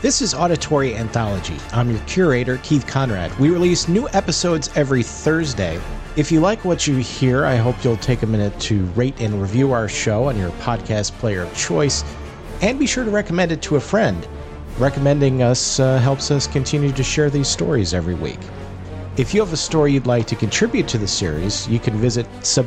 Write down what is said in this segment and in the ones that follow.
This is Auditory Anthology. I'm your curator, Keith Conrad. We release new episodes every Thursday. If you like what you hear, I hope you'll take a minute to rate and review our show on your podcast player of choice, and be sure to recommend it to a friend. Recommending us helps us continue to share these stories every week. If you have a story you'd like to contribute to the series, you can visit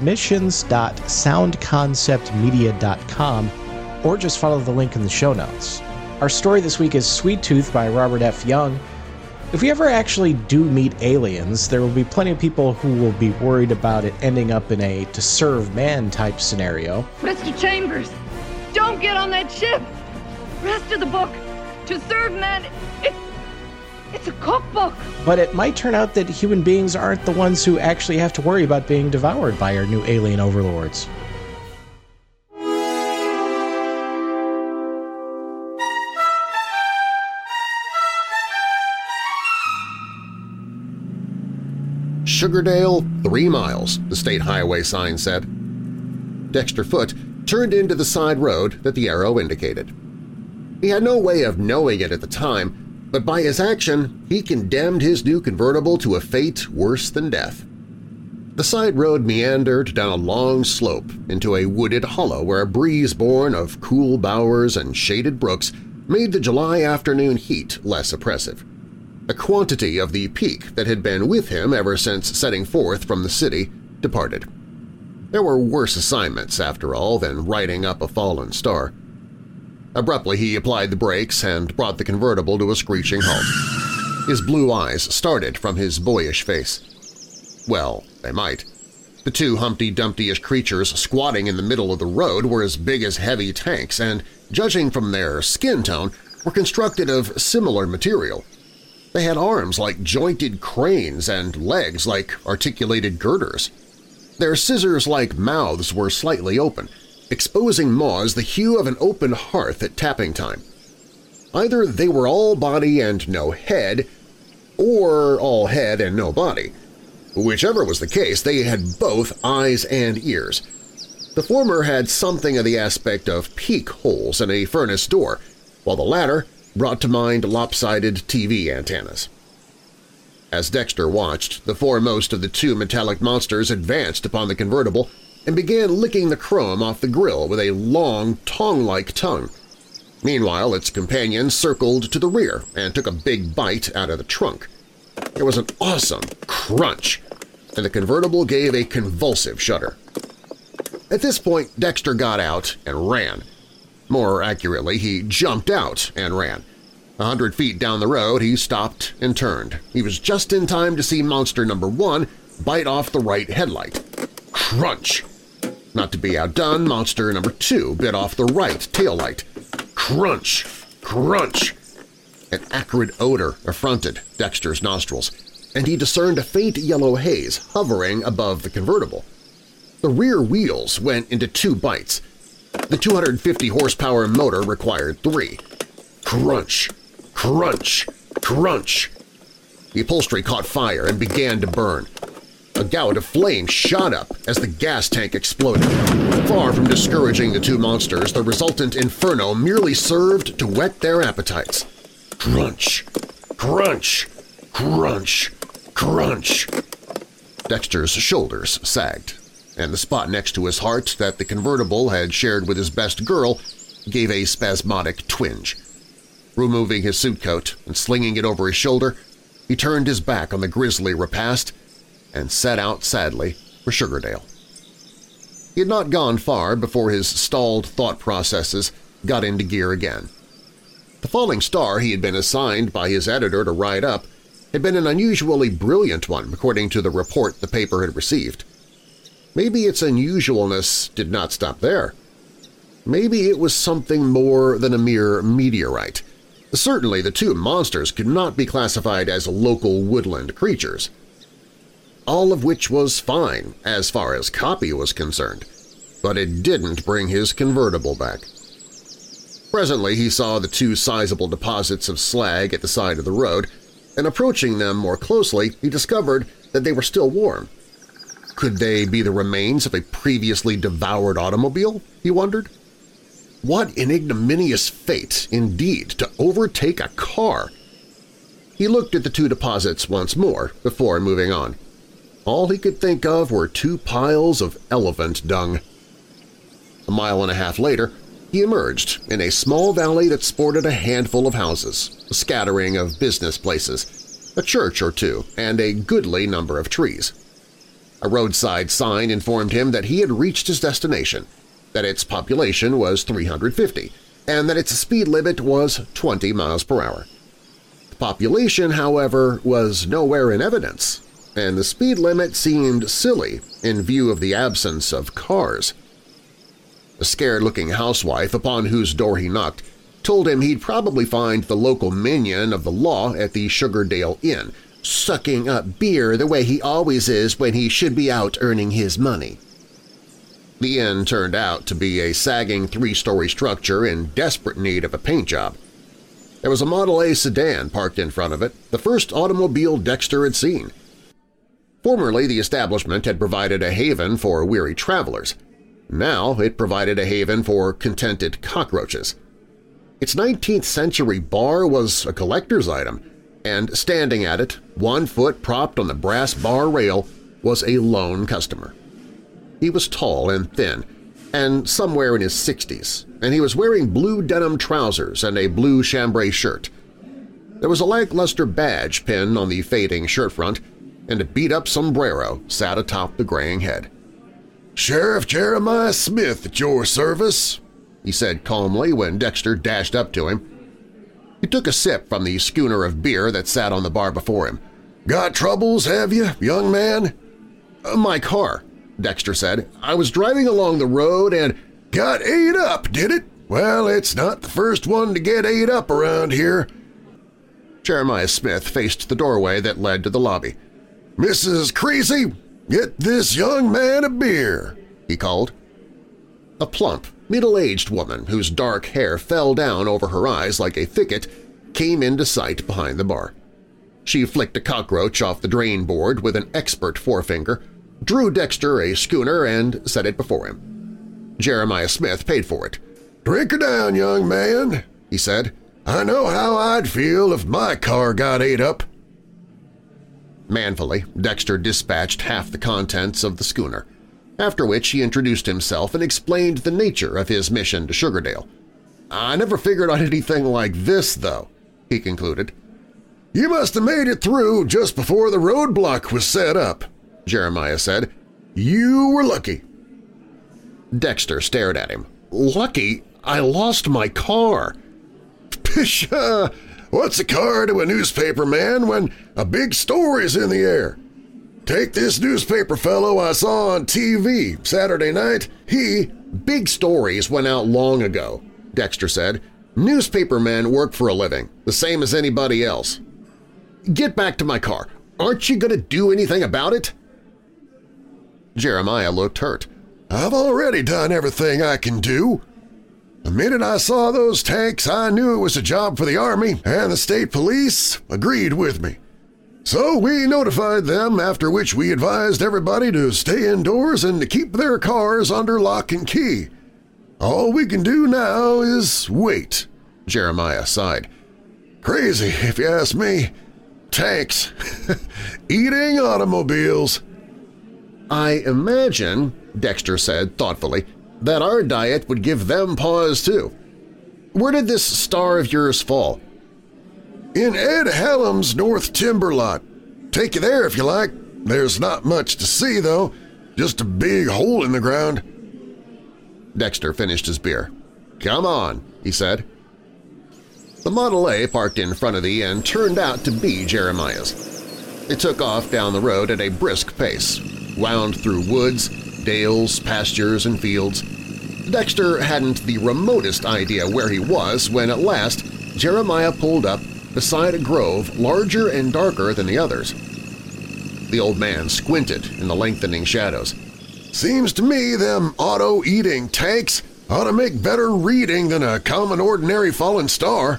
submissions.soundconceptmedia.com or just follow the link in the show notes. Our story this week is Sweet Tooth by Robert F. Young. If we ever actually do meet aliens, there will be plenty of people who will be worried about it ending up in a to serve man type scenario. Mr. Chambers, don't get on that ship! Rest of the book, to serve man, it's a cookbook! But it might turn out that human beings aren't the ones who actually have to worry about being devoured by our new alien overlords. Sugardale, 3 miles, the state highway sign said. Dexter Foote turned into the side road that the arrow indicated. He had no way of knowing it at the time, but by his action he condemned his new convertible to a fate worse than death. The side road meandered down a long slope into a wooded hollow where a breeze born of cool bowers and shaded brooks made the July afternoon heat less oppressive. A quantity of the peak that had been with him ever since setting forth from the city departed. There were worse assignments, after all, than writing up a fallen star. Abruptly he applied the brakes and brought the convertible to a screeching halt. His blue eyes started from his boyish face. Well, they might. The 2 Humpty Dumpty-ish creatures squatting in the middle of the road were as big as heavy tanks and, judging from their skin tone, were constructed of similar material. They had arms like jointed cranes and legs like articulated girders. Their scissors-like mouths were slightly open, exposing maws the hue of an open hearth at tapping time. Either they were all body and no head, or all head and no body. Whichever was the case, they had both eyes and ears. The former had something of the aspect of peak holes in a furnace door, while the latter brought to mind lopsided TV antennas. As Dexter watched, the foremost of the 2 metallic monsters advanced upon the convertible and began licking the chrome off the grill with a long, tong-like tongue. Meanwhile, its companion circled to the rear and took a big bite out of the trunk. There was an awesome crunch, and the convertible gave a convulsive shudder. At this point, Dexter got out and ran. More accurately, he jumped out and ran. 100 feet down the road, he stopped and turned. He was just in time to see monster number 1 bite off the right headlight. Crunch! Not to be outdone, monster number 2 bit off the right taillight. Crunch! Crunch! An acrid odor affronted Dexter's nostrils, and he discerned a faint yellow haze hovering above the convertible. The rear wheels went into 2 bites. The 250-horsepower motor required 3. Crunch! Crunch! Crunch! The upholstery caught fire and began to burn. A gout of flame shot up as the gas tank exploded. Far from discouraging the 2 monsters, the resultant inferno merely served to whet their appetites. Crunch! Crunch! Crunch! Crunch! Dexter's shoulders sagged, and the spot next to his heart that the convertible had shared with his best girl gave a spasmodic twinge. Removing his suit coat and slinging it over his shoulder, he turned his back on the grisly repast and set out sadly for Sugardale. He had not gone far before his stalled thought processes got into gear again. The falling star he had been assigned by his editor to write up had been an unusually brilliant one according to the report the paper had received. Maybe its unusualness did not stop there. Maybe it was something more than a mere meteorite. Certainly the 2 monsters could not be classified as local woodland creatures. All of which was fine as far as copy was concerned, but it didn't bring his convertible back. Presently he saw the 2 sizable deposits of slag at the side of the road, and approaching them more closely he discovered that they were still warm. Could they be the remains of a previously devoured automobile, he wondered? What an ignominious fate, indeed, to overtake a car! He looked at the two deposits once more before moving on. All he could think of were two piles of elephant dung. A mile and a half later, he emerged in a small valley that sported a handful of houses, a scattering of business places, a church or two, and a goodly number of trees. A roadside sign informed him that he had reached his destination, that its population was 350, and that its speed limit was 20 miles per hour. The population, however, was nowhere in evidence, and the speed limit seemed silly in view of the absence of cars. A scared-looking housewife upon whose door he knocked told him he'd probably find the local minion of the law at the Sugardale Inn, sucking up beer the way he always is when he should be out earning his money. The inn turned out to be a sagging three-story structure in desperate need of a paint job. There was a Model A sedan parked in front of it, the first automobile Dexter had seen. Formerly, the establishment had provided a haven for weary travelers. Now it provided a haven for contented cockroaches. Its 19th-century bar was a collector's item, and standing at it, 1 foot propped on the brass bar rail, was a lone customer. He was tall and thin, and somewhere in his 60s, and he was wearing blue denim trousers and a blue chambray shirt. There was a lackluster badge pinned on the fading shirt front, and a beat-up sombrero sat atop the graying head. "Sheriff Jeremiah Smith at your service," he said calmly when Dexter dashed up to him. He took a sip from the schooner of beer that sat on the bar before him. "Got troubles, have you, young man?" "My car," Dexter said. "I was driving along the road and—" "Got ate up, did it? Well, it's not the first one to get ate up around here." Jeremiah Smith faced the doorway that led to the lobby. "Mrs. Creasy, get this young man a beer," he called. A plump, middle-aged woman whose dark hair fell down over her eyes like a thicket came into sight behind the bar. She flicked a cockroach off the drain board with an expert forefinger, drew Dexter a schooner, and set it before him. Jeremiah Smith paid for it. "Drink her down, young man," he said. "I know how I'd feel if my car got ate up." Manfully, Dexter dispatched half the contents of the schooner, after which he introduced himself and explained the nature of his mission to Sugardale. "I never figured on anything like this, though," he concluded. "You must have made it through just before the roadblock was set up," Jeremiah said. "You were lucky." Dexter stared at him. "Lucky? I lost my car." "Pshaw! What's a car to a newspaper man when a big story's in the air? Take this newspaper fellow I saw on TV Saturday night. Big stories went out long ago," Dexter said. "Newspaper men work for a living, the same as anybody else. Get back to my car. Aren't you going to do anything about it?" Jeremiah looked hurt. "I've already done everything I can do. The minute I saw those tanks, I knew it was a job for the Army, and the state police agreed with me. So we notified them, after which we advised everybody to stay indoors and to keep their cars under lock and key. All we can do now is wait," Jeremiah sighed. "Crazy, if you ask me. Tanks. Eating automobiles." "I imagine," Dexter said thoughtfully, "that our diet would give them pause too. Where did this star of yours fall?" "In Ed Hallam's North Timber Lot. Take you there if you like. There's not much to see, though. Just a big hole in the ground." Dexter finished his beer. "Come on," he said. The Model A parked in front of the inn turned out to be Jeremiah's. It took off down the road at a brisk pace, wound through woods, dales, pastures, and fields. Dexter hadn't the remotest idea where he was when at last Jeremiah pulled up beside a grove larger and darker than the others. The old man squinted in the lengthening shadows. "Seems to me them auto-eating tanks ought to make better reading than a common ordinary fallen star."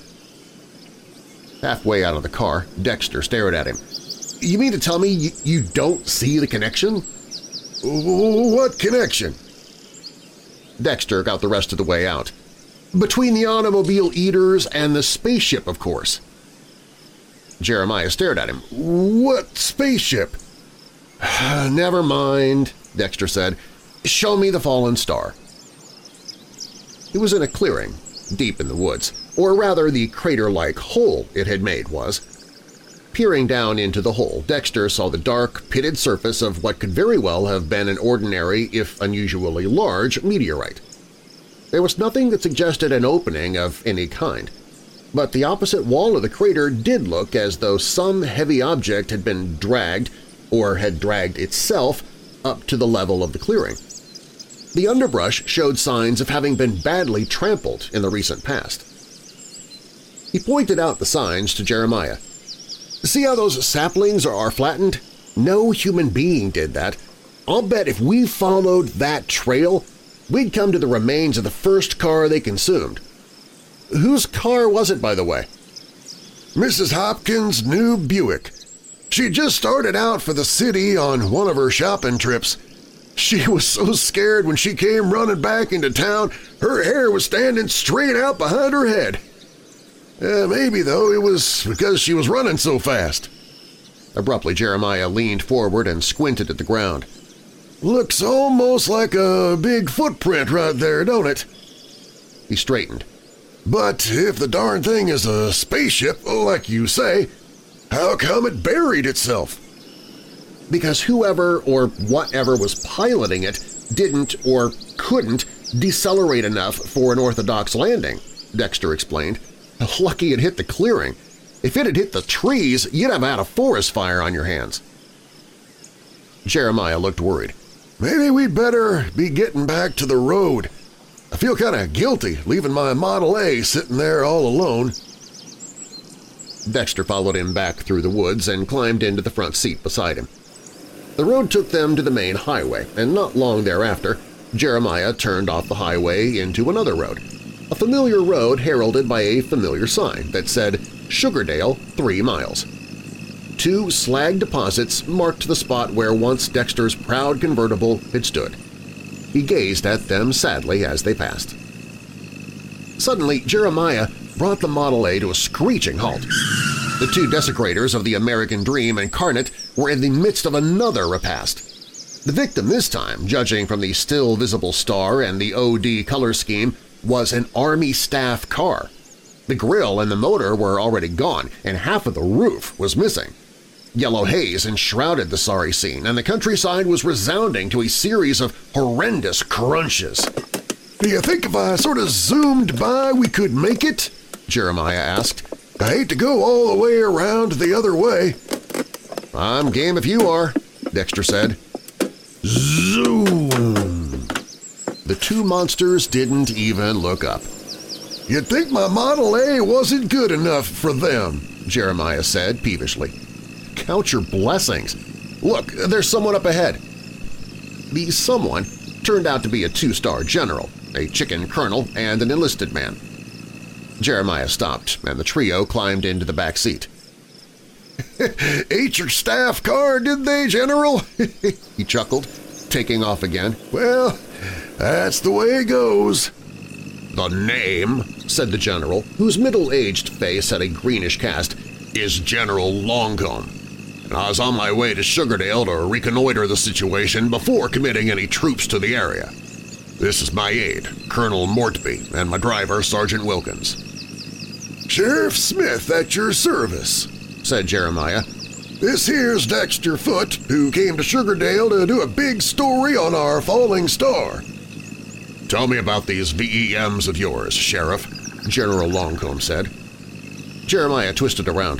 Halfway out of the car, Dexter stared at him. "You mean to tell me you don't see the connection?" "What connection?" Dexter got the rest of the way out. Between the automobile eaters and the spaceship, of course. Jeremiah stared at him. What spaceship? Never mind, Dexter said. Show me the fallen star. It was in a clearing, deep in the woods, or rather the crater-like hole it had made was. Peering down into the hole, Dexter saw the dark, pitted surface of what could very well have been an ordinary, if unusually large, meteorite. There was nothing that suggested an opening of any kind, but the opposite wall of the crater did look as though some heavy object had been dragged, or had dragged itself, up to the level of the clearing. The underbrush showed signs of having been badly trampled in the recent past. He pointed out the signs to Jeremiah. See how those saplings are flattened? No human being did that. I'll bet if we followed that trail, we'd come to the remains of the first car they consumed. Whose car was it, by the way? Mrs. Hopkins' new Buick. She just started out for the city on one of her shopping trips. She was so scared when she came running back into town, her hair was standing straight out behind her head. Maybe, though, it was because she was running so fast. Abruptly, Jeremiah leaned forward and squinted at the ground. Looks almost like a big footprint right there, don't it? He straightened. But if the darn thing is a spaceship, like you say, how come it buried itself? Because whoever or whatever was piloting it didn't or couldn't decelerate enough for an orthodox landing, Dexter explained. Lucky it hit the clearing. If it had hit the trees, you'd have had a forest fire on your hands. Jeremiah looked worried. Maybe we'd better be getting back to the road. I feel kind of guilty leaving my Model A sitting there all alone. Dexter followed him back through the woods and climbed into the front seat beside him. The road took them to the main highway, and not long thereafter, Jeremiah turned off the highway into another road, a familiar road heralded by a familiar sign that said Sugardale 3 miles. 2 slag deposits marked the spot where once Dexter's proud convertible had stood. He gazed at them sadly as they passed. Suddenly, Jeremiah brought the Model A to a screeching halt. The 2 desecrators of the American dream incarnate were in the midst of another repast. The victim this time, judging from the still visible star and the OD color scheme, was an Army staff car. The grille and the motor were already gone, and half of the roof was missing. Yellow haze enshrouded the sorry scene, and the countryside was resounding to a series of horrendous crunches. Do you think if I sort of zoomed by we could make it? Jeremiah asked. I hate to go all the way around the other way. I'm game if you are, Dexter said. Zoom! The 2 monsters didn't even look up. You'd think my Model A wasn't good enough for them, Jeremiah said peevishly. Count your blessings. Look, there's someone up ahead. The someone turned out to be a 2-star general, a chicken colonel, and an enlisted man. Jeremiah stopped, and the trio climbed into the back seat. Ate your staff car, did they, General? He chuckled, taking off again. Well, that's the way it goes. The name, said the general, whose middle-aged face had a greenish cast, is General Longcomb. And I was on my way to Sugardale to reconnoiter the situation before committing any troops to the area. This is my aide, Colonel Mortby, and my driver, Sergeant Wilkins. Sheriff Smith at your service, said Jeremiah. This here's Dexter Foote, who came to Sugardale to do a big story on our falling star. Tell me about these VEMs of yours, Sheriff, General Longcomb said. Jeremiah twisted around.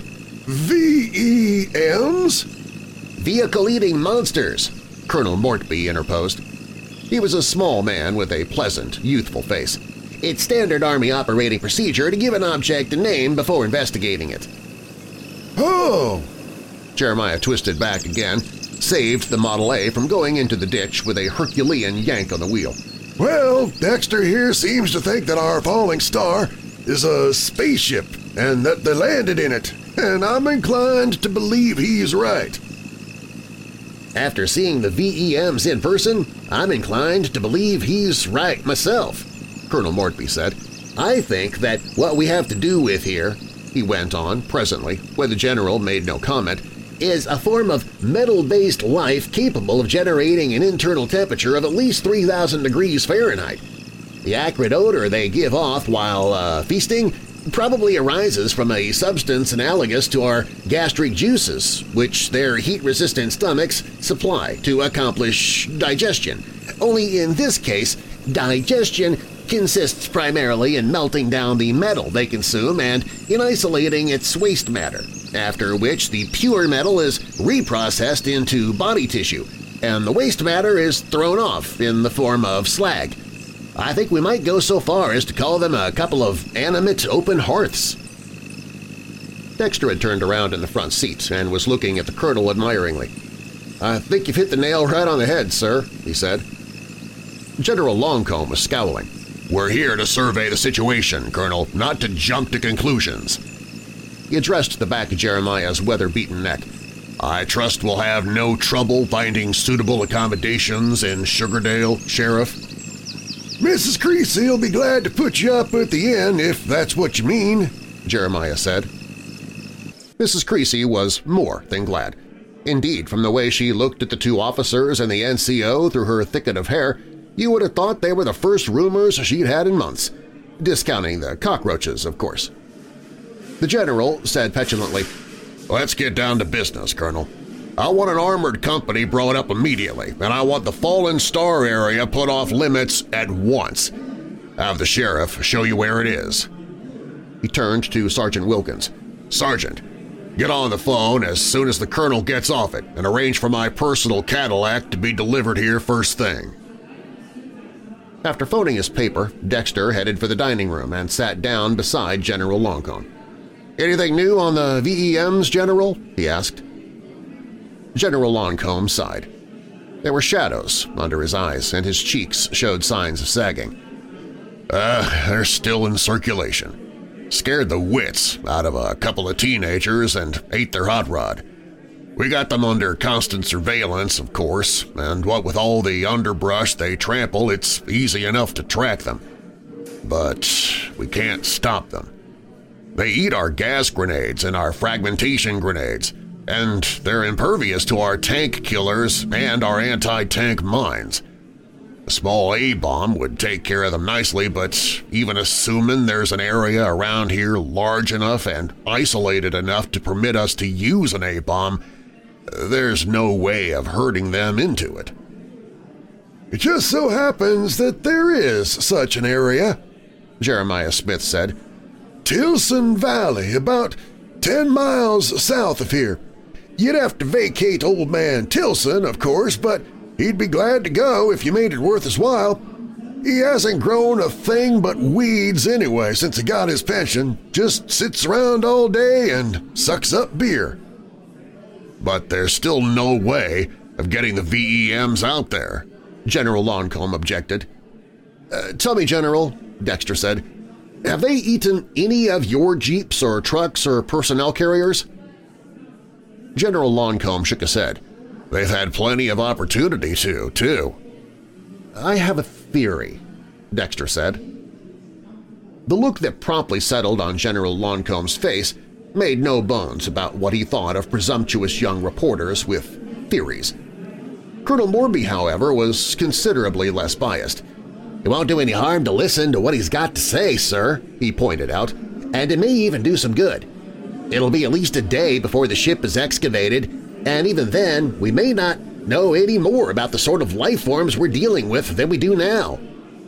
VEMs? Vehicle-eating monsters, Colonel Mortby interposed. He was a small man with a pleasant, youthful face. It's standard Army operating procedure to give an object a name before investigating it. Oh! Jeremiah twisted back again, saved the Model A from going into the ditch with a Herculean yank on the wheel. Well, Dexter here seems to think that our falling star is a spaceship and that they landed in it, and I'm inclined to believe he's right. After seeing the VEMs in person, I'm inclined to believe he's right myself, Colonel Mortby said. I think that what we have to do with here," he went on presently, when the general made no comment, "is a form of metal-based life capable of generating an internal temperature of at least 3,000 degrees Fahrenheit. The acrid odor they give off while feasting probably arises from a substance analogous to our gastric juices, which their heat-resistant stomachs supply to accomplish digestion. Only in this case, digestion consists primarily in melting down the metal they consume and in isolating its waste matter, after which the pure metal is reprocessed into body tissue, and the waste matter is thrown off in the form of slag. I think we might go so far as to call them a couple of animate open hearths." Dexter had turned around in the front seat and was looking at the colonel admiringly. "I think you've hit the nail right on the head, sir," he said. General Longcomb was scowling. "We're here to survey the situation, Colonel, not to jump to conclusions." He addressed the back of Jeremiah's weather-beaten neck. "I trust we'll have no trouble finding suitable accommodations in Sugardale, Sheriff." "Mrs. Creasy will be glad to put you up at the inn, if that's what you mean," Jeremiah said. Mrs. Creasy was more than glad. Indeed, from the way she looked at the two officers and the NCO through her thicket of hair, you would have thought they were the first roomers she'd had in months, discounting the cockroaches, of course. The general said petulantly, "Let's get down to business, Colonel. I want an armored company brought up immediately, and I want the Fallen Star area put off limits at once. Have the sheriff show you where it is." He turned to Sergeant Wilkins. "Sergeant, get on the phone as soon as the colonel gets off it and arrange for my personal Cadillac to be delivered here first thing." After phoning his paper, Dexter headed for the dining room and sat down beside General Longcomb. "Anything new on the VEMs, General?" he asked. General Longcomb sighed. There were shadows under his eyes, and his cheeks showed signs of sagging. They're still in circulation. Scared the wits out of a couple of teenagers and ate their hot rod. We got them under constant surveillance, of course, and what with all the underbrush they trample, it's easy enough to track them. But we can't stop them. They eat our gas grenades and our fragmentation grenades, and they're impervious to our tank killers and our anti-tank mines. A small A-bomb would take care of them nicely, but even assuming there's an area around here large enough and isolated enough to permit us to use an A-bomb, there's no way of herding them into it. "It just so happens that there is such an area," Jeremiah Smith said. "Tilson Valley, about 10 miles south of here. You'd have to vacate old man Tilson, of course, but he'd be glad to go if you made it worth his while. He hasn't grown a thing but weeds anyway since he got his pension, just sits around all day and sucks up beer." "But there's still no way of getting the VEMs out there," General Longcomb objected. "Tell me, General," Dexter said, "have they eaten any of your jeeps or trucks or personnel carriers?" General Longcomb shook his head. "They've had plenty of opportunity to, too." "I have a theory," Dexter said. The look that promptly settled on General Longcomb's face made no bones about what he thought of presumptuous young reporters with theories. Colonel Morby, however, was considerably less biased. "It won't do any harm to listen to what he's got to say, sir," he pointed out, "and it may even do some good. It'll be at least a day before the ship is excavated, and even then we may not know any more about the sort of life forms we're dealing with than we do now."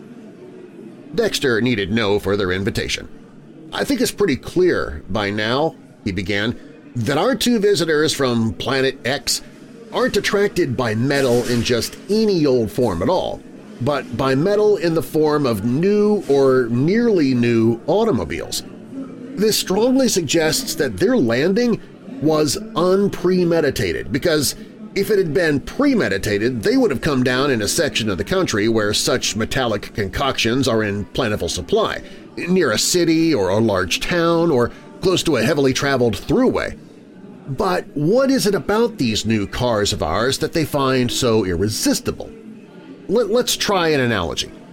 Dexter needed no further invitation. "I think it's pretty clear by now," he began, "that our two visitors from Planet X aren't attracted by metal in just any old form at all, but by metal in the form of new or nearly new automobiles. This strongly suggests that their landing was unpremeditated, because if it had been premeditated, they would have come down in a section of the country where such metallic concoctions are in plentiful supply, near a city or a large town or close to a heavily traveled throughway. But what is it about these new cars of ours that they find so irresistible? Let's try an analogy.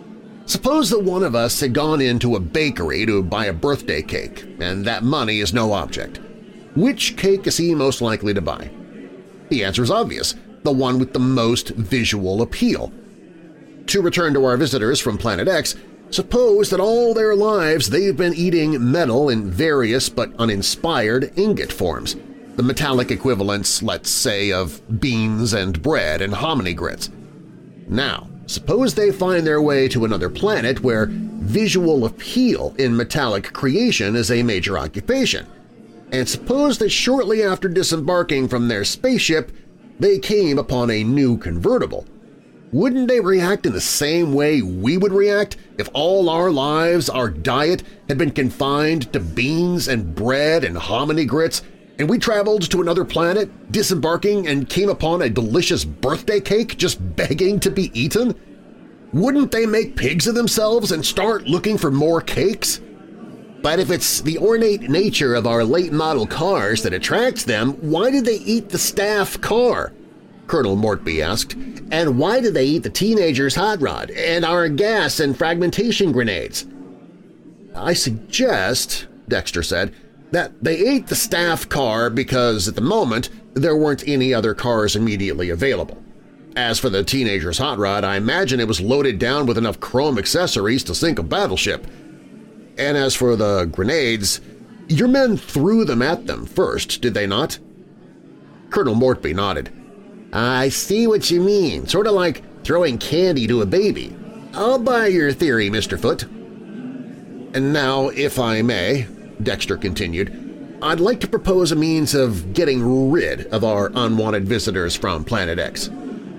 Suppose that one of us had gone into a bakery to buy a birthday cake, and that money is no object. Which cake is he most likely to buy? The answer is obvious, the one with the most visual appeal. To return to our visitors from Planet X, suppose that all their lives they've been eating metal in various but uninspired ingot forms, the metallic equivalents, let's say, of beans and bread and hominy grits. Now, suppose they find their way to another planet where visual appeal in metallic creation is a major occupation, and suppose that shortly after disembarking from their spaceship they came upon a new convertible. Wouldn't they react in the same way we would react if all our lives, our diet, had been confined to beans and bread and hominy grits, and we traveled to another planet, disembarking, and came upon a delicious birthday cake just begging to be eaten? Wouldn't they make pigs of themselves and start looking for more cakes? But if it's the ornate nature of our late-model cars that attracts them, why did they eat the staff car? Colonel Mortby asked. And why did they eat the teenager's hot rod and our gas and fragmentation grenades? I suggest, Dexter said, that they ate the staff car because at the moment there weren't any other cars immediately available. As for the teenager's hot rod, I imagine it was loaded down with enough chrome accessories to sink a battleship. And as for the grenades, your men threw them at them first, did they not? Colonel Mortby nodded. I see what you mean, sort of like throwing candy to a baby. I'll buy your theory, Mr. Foote. And now, if I may, Dexter continued, I'd like to propose a means of getting rid of our unwanted visitors from Planet X.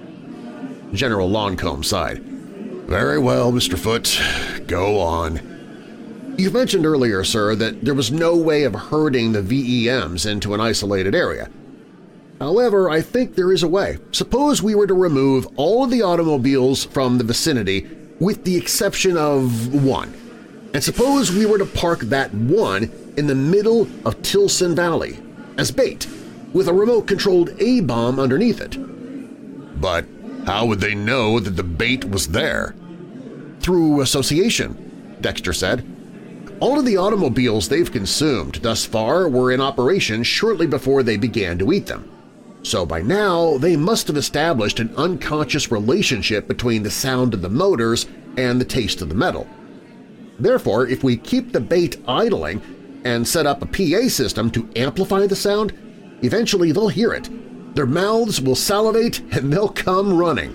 General Loncombe sighed. Very well, Mr. Foote. Go on. You mentioned earlier, sir, that there was no way of herding the VEMs into an isolated area. However, I think there is a way. Suppose we were to remove all of the automobiles from the vicinity with the exception of one. And suppose we were to park that one in the middle of Tilson Valley as bait, with a remote-controlled A-bomb underneath it. But how would they know that the bait was there? Through association, Dexter said. All of the automobiles they've consumed thus far were in operation shortly before they began to eat them. So by now they must have established an unconscious relationship between the sound of the motors and the taste of the metal. Therefore, if we keep the bait idling and set up a PA system to amplify the sound, eventually they'll hear it. Their mouths will salivate and they'll come running.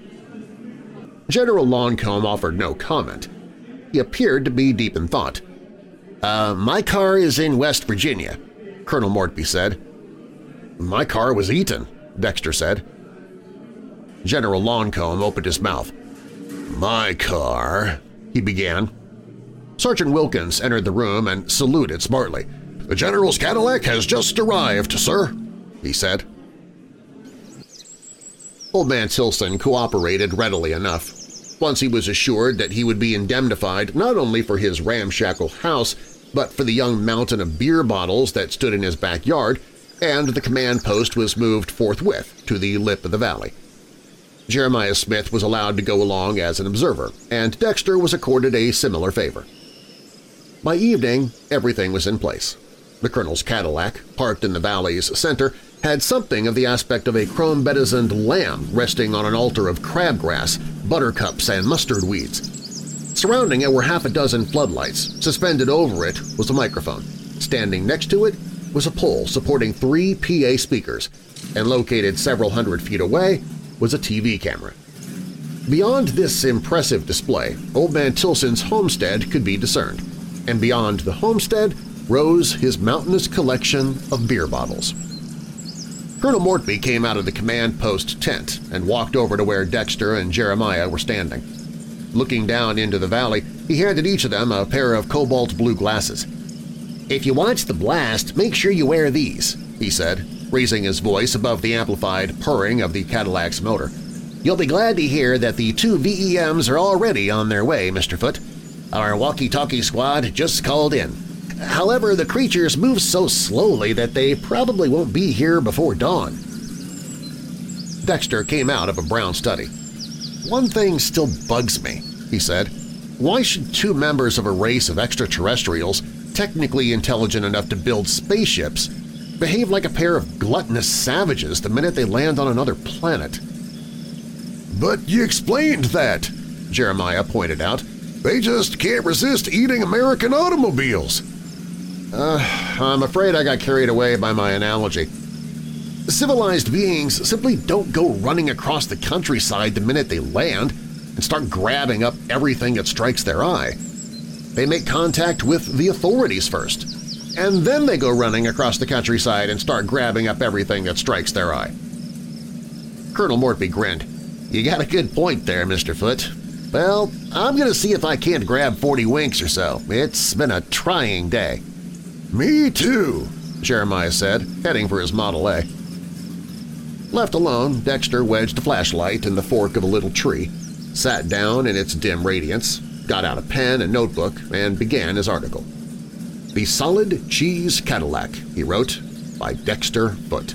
General Loncombe offered no comment. He appeared to be deep in thought. My car is in West Virginia, Colonel Mortby said. My car was eaten, Dexter said. General Loncombe opened his mouth. My car, he began. Sergeant Wilkins entered the room and saluted smartly. The General's Cadillac has just arrived, sir, he said. Old Man Tilson cooperated readily enough. Once he was assured that he would be indemnified not only for his ramshackle house but for the young mountain of beer bottles that stood in his backyard, and the command post was moved forthwith to the lip of the valley. Jeremiah Smith was allowed to go along as an observer, and Dexter was accorded a similar favor. By evening, everything was in place. The Colonel's Cadillac, parked in the valley's center, had something of the aspect of a chrome-bedizened lamb resting on an altar of crabgrass, buttercups, and mustard weeds. Surrounding it were half a dozen floodlights. Suspended over it was a microphone. Standing next to it was a pole supporting 3 PA speakers, and located several hundred feet away was a TV camera. Beyond this impressive display, Old Man Tilson's homestead could be discerned, and beyond the homestead rose his mountainous collection of beer bottles. Colonel Mortby came out of the command post tent and walked over to where Dexter and Jeremiah were standing. Looking down into the valley, he handed each of them a pair of cobalt blue glasses. "If you watch the blast, make sure you wear these," he said, raising his voice above the amplified purring of the Cadillac's motor. "You'll be glad to hear that the 2 VEMs are already on their way, Mr. Foote. Our walkie-talkie squad just called in. However, the creatures move so slowly that they probably won't be here before dawn." Dexter came out of a brown study. "One thing still bugs me," he said. Why should two members of a race of extraterrestrials, technically intelligent enough to build spaceships, behave like a pair of gluttonous savages the minute they land on another planet? But you explained that, Jeremiah pointed out. They just can't resist eating American automobiles. I'm afraid I got carried away by my analogy. Civilized beings simply don't go running across the countryside the minute they land and start grabbing up everything that strikes their eye. They make contact with the authorities first, and then they go running across the countryside and start grabbing up everything that strikes their eye. Colonel Mortby grinned. You got a good point there, Mr. Foote. Well, I'm going to see if I can't grab 40 winks or so. It's been a trying day. Me too, Jeremiah said, heading for his Model A. Left alone, Dexter wedged the flashlight in the fork of a little tree, sat down in its dim radiance, got out a pen and notebook, and began his article. The Solid Cheese Cadillac, he wrote, by Dexter Foote.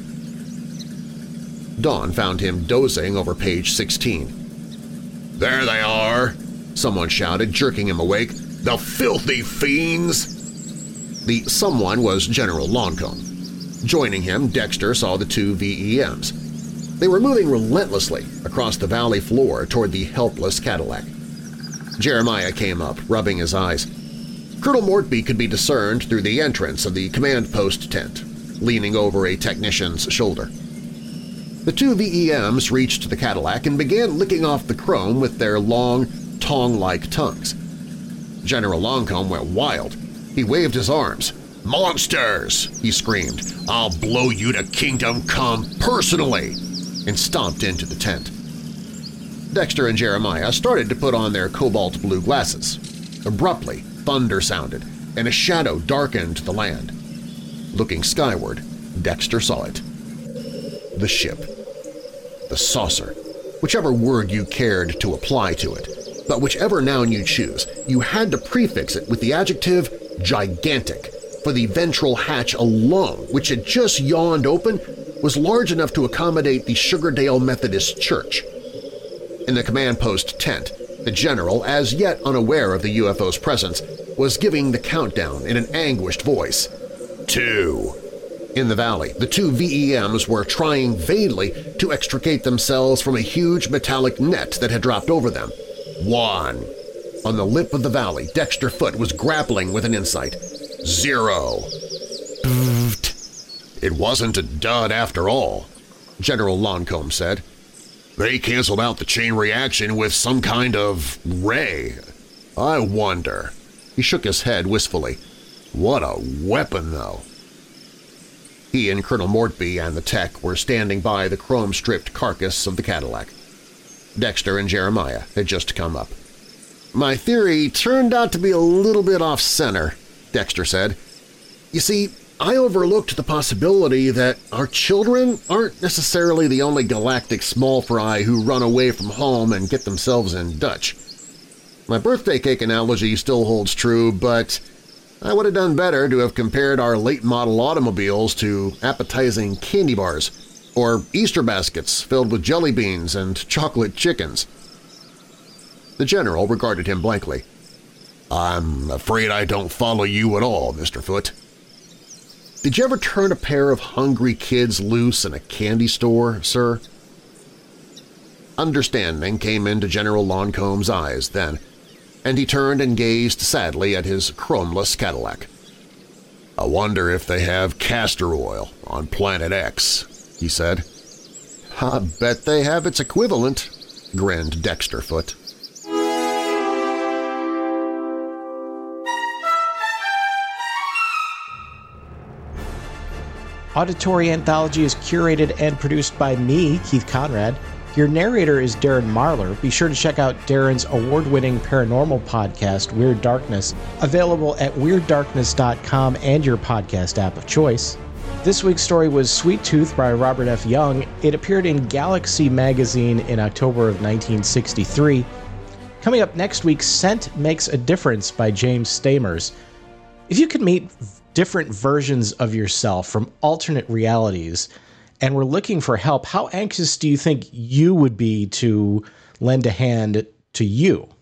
Dawn found him dozing over page 16. There they are, someone shouted, jerking him awake. The filthy fiends! The someone was General Loncombe. Joining him, Dexter saw the two VEMs. They were moving relentlessly across the valley floor toward the helpless Cadillac. Jeremiah came up, rubbing his eyes. Colonel Mortby could be discerned through the entrance of the command post tent, leaning over a technician's shoulder. The two VEMs reached the Cadillac and began licking off the chrome with their long, tongue-like tongues. General Loncombe went wild. He waved his arms. "Monsters!" he screamed. "I'll blow you to Kingdom Come personally!" and stomped into the tent. Dexter and Jeremiah started to put on their cobalt-blue glasses. Abruptly, thunder sounded, and a shadow darkened the land. Looking skyward, Dexter saw it. The ship. The saucer. Whichever word you cared to apply to it. But whichever noun you choose, you had to prefix it with the adjective gigantic, for the ventral hatch alone, which had just yawned open, was large enough to accommodate the Sugardale Methodist Church. In the command post tent, the general, as yet unaware of the UFO's presence, was giving the countdown in an anguished voice. 2. In the valley, the two VEMs were trying vainly to extricate themselves from a huge metallic net that had dropped over them. 1. On the lip of the valley, Dexter Foote was grappling with an insight. 0. It wasn't a dud after all, General Loncombe said. They canceled out the chain reaction with some kind of ray. I wonder. He shook his head wistfully. What a weapon, though. He and Colonel Mortby and the tech were standing by the chrome-stripped carcass of the Cadillac. Dexter and Jeremiah had just come up. My theory turned out to be a little bit off-center, Dexter said. You see, I overlooked the possibility that our children aren't necessarily the only galactic small fry who run away from home and get themselves in Dutch. My birthday cake analogy still holds true, but I would have done better to have compared our late-model automobiles to appetizing candy bars or Easter baskets filled with jelly beans and chocolate chickens. The general regarded him blankly. I'm afraid I don't follow you at all, Mr. Foote. Did you ever turn a pair of hungry kids loose in a candy store, sir? Understanding came into General Loncombe's eyes then, and he turned and gazed sadly at his chromeless Cadillac. I wonder if they have castor oil on Planet X, he said. I bet they have its equivalent, grinned Dexter Foote. Auditory Anthology is curated and produced by me, Keith Conrad. Your narrator is Darren Marlar. Be sure to check out Darren's award-winning paranormal podcast, Weird Darkness, available at WeirdDarkness.com and your podcast app of choice. This week's story was Sweet Tooth by Robert F. Young. It appeared in Galaxy magazine in October of 1963. Coming up next week, Scent Makes a Difference by James Stamers. If you could meet different versions of yourself from alternate realities and were looking for help, how anxious do you think you would be to lend a hand to you?